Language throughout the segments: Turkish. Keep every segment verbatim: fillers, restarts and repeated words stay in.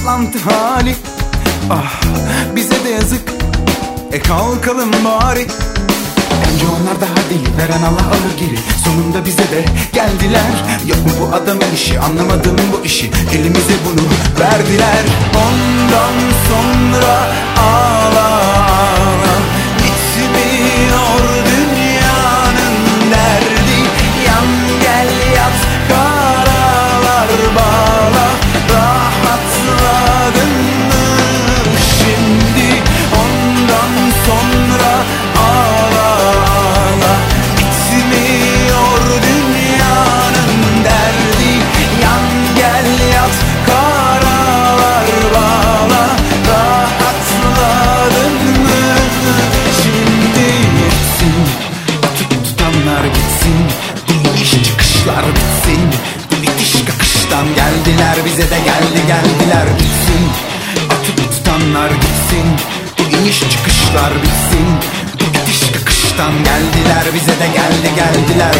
saplantı hali. Ah, bize de yazık, e kalkalım bari. Önce onlar daha değil, veren Allah alır geri. Sonunda bize de geldiler. Yok mu bu adamın işi, anlamadım bu işi. Elimize bunu verdiler. Ondan sonra ağla ağla, bitmiyor dünyanın derdi. Yan gel yat, karalar bağla. Rahatladın mı şimdi? Ondan sonra ağla ağla, bitmiyor dünyanın derdi. Yan gel yat, karalar bağla. Rahatladın mı şimdi? Gitsin, atıp tutanlar gitsin, bu iniş çıkışlar bitsin. Bu itiş kakıştan geldiler, bize de geldi geldiler. Bitsin, atıp tutanlar gitsin, bu iniş çıkışlar bitsin. Bu itiş kakıştan geldiler, bize de geldi geldiler.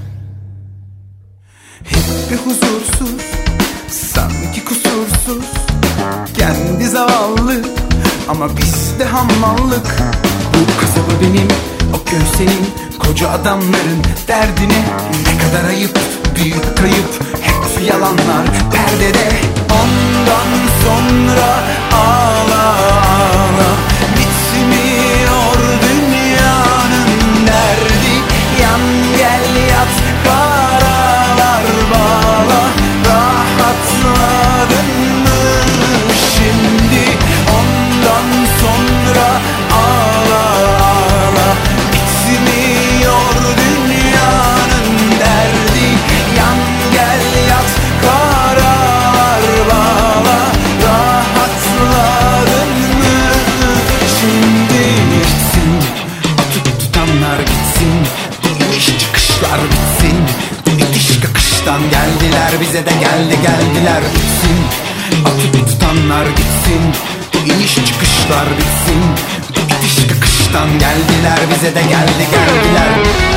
Hep bir huzursuz, sanki kusursuz, kendi zavallı ama bizde hammallık. Bu kasaba benim, o köy senin, koca adamların derdine. Ne kadar ayıp, büyük kayıp, hep yalanlar perdede. Ondan sonra ağla ağla, bitmiyor dünyanın derdi. Yan gel yat, karalar bağla. Rahatladın mı şimdi? Ondan sonra ağla ağla, bitmiyor dünyanın derdi. Yan gel yat, karalar bağla. Rahatladın mı şimdi? Gitsin, atıp tutanlar gitsin, bu iniş çıkışlar bitsin. Bu itiş kakıştan geldiler, bize de geldi geldiler. Bitsin, atıp tutanlar gitsin, bu iniş çıkışlar bitsin. Bu itiş kakıştan geldiler, bize de geldi geldiler.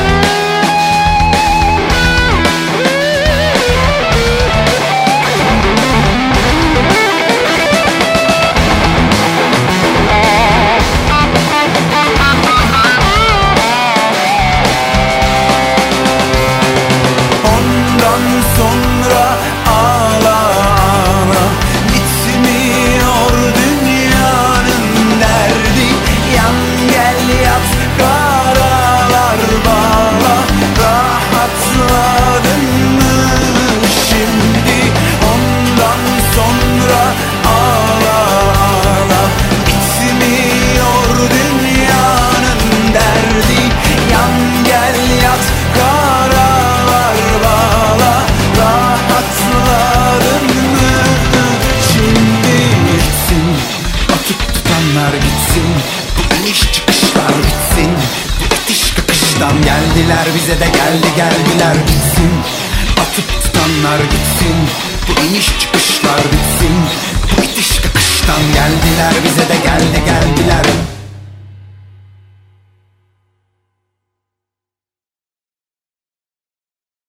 Sonra ağla ağla, bitmiyor dünyanın derdi. Yan gel yat, karalar bağla. Rahatladın mı şimdi? Ondan sonra ağla ağla, bitmiyor dünyanın derdi. Yan gel yat, karalar bağla. Rahatladın mı şimdi? Gitsin, atıp tutanlar gitsin, bu iniş çıkışlar bitsin. Bu itiş kakıştan geldiler, bize de geldi geldiler. Gitsin, atıp tutanlar gitsin, bu iniş çıkışlar bitsin. Bu itiş kakıştan geldiler, bize de geldi geldiler.